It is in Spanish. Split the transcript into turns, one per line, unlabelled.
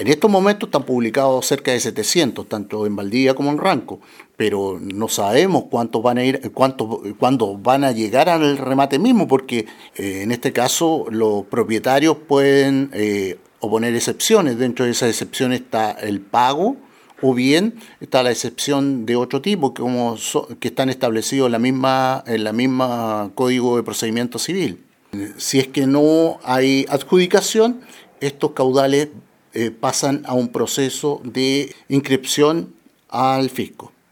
En estos momentos están publicados cerca de 700, tanto en Valdivia como en Ranco, pero no sabemos cuántos van a ir, cuándo van a llegar al remate mismo, porque en este caso los propietarios pueden oponer excepciones. Dentro de esas excepciones está el pago, o bien está la excepción de otro tipo, que están establecidos en la misma Código de Procedimiento Civil. Si es que no hay adjudicación, estos caudales pasan a un proceso de inscripción al fisco.